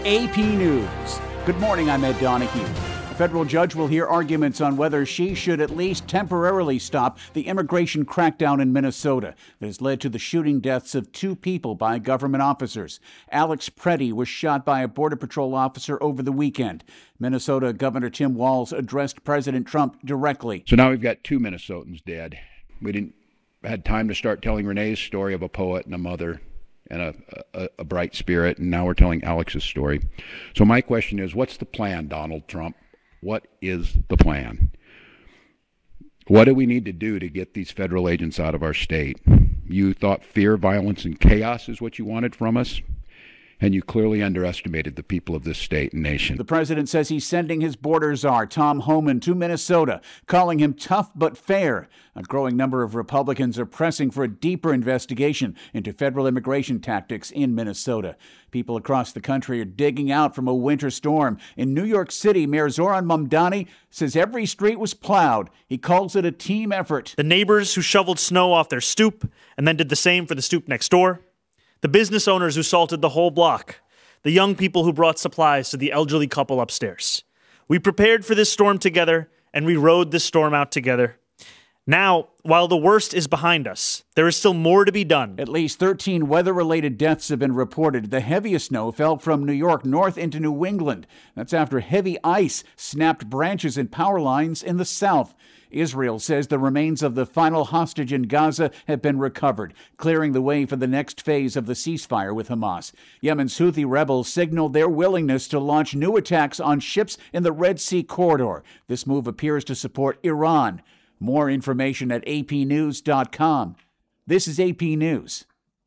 AP News. Good morning, I'm Ed Donahue. A federal judge will hear arguments on whether she should at least temporarily stop the immigration crackdown in Minnesota that has led to the shooting deaths of 2 people by government officers. Alex Preddy was shot by a Border Patrol officer over the weekend. Minnesota Governor Tim Walz addressed President Trump directly. So now we've got 2 Minnesotans dead. We didn't had time to start telling Renee's story of a poet and a mother and a bright spirit, and now we're telling Alex's story. So my question is, what's the plan, Donald Trump? What is the plan? What do we need to do to get these federal agents out of our state? You thought fear, violence, and chaos is what you wanted from us, and you clearly underestimated the people of this state and nation. The president says he's sending his border czar, Tom Homan, to Minnesota, calling him tough but fair. A growing number of Republicans are pressing for a deeper investigation into federal immigration tactics in Minnesota. People across the country are digging out from a winter storm. In New York City, Mayor Zoran Mamdani says every street was plowed. He calls it a team effort. The neighbors who shoveled snow off their stoop and then did the same for the stoop next door. The business owners who salted the whole block. The young people who brought supplies to the elderly couple upstairs. We prepared for this storm together, and we rode this storm out together. Now, while the worst is behind us, there is still more to be done. At least 13 weather-related deaths have been reported. The heaviest snow fell from New York north into New England. That's after heavy ice snapped branches and power lines in the south. Israel says the remains of the final hostage in Gaza have been recovered, clearing the way for the next phase of the ceasefire with Hamas. Yemen's Houthi rebels signaled their willingness to launch new attacks on ships in the Red Sea corridor. This move appears to support Iran. More information at apnews.com. This is AP News.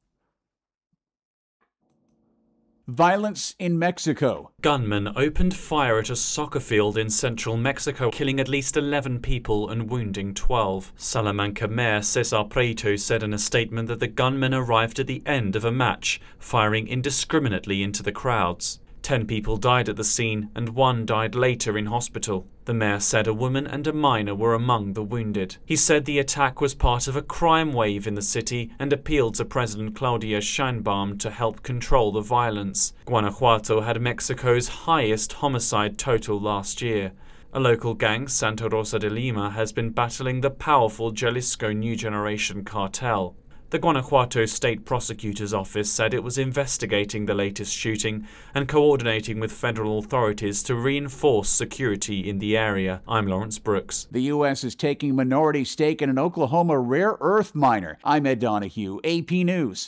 Violence in Mexico. Gunmen opened fire at a soccer field in central Mexico, killing at least 11 people and wounding 12. Salamanca Mayor Cesar Prieto said in a statement that the gunmen arrived at the end of a match, firing indiscriminately into the crowds. 10 people died at the scene and 1 died later in hospital. The mayor said a woman and a minor were among the wounded. He said the attack was part of a crime wave in the city and appealed to President Claudia Sheinbaum to help control the violence. Guanajuato had Mexico's highest homicide total last year. A local gang, Santa Rosa de Lima, has been battling the powerful Jalisco New Generation cartel. The Guanajuato State Prosecutor's Office said it was investigating the latest shooting and coordinating with federal authorities to reinforce security in the area. I'm Lawrence Brooks. The U.S. is taking minority stake in an Oklahoma rare earth miner. I'm Ed Donahue, AP News.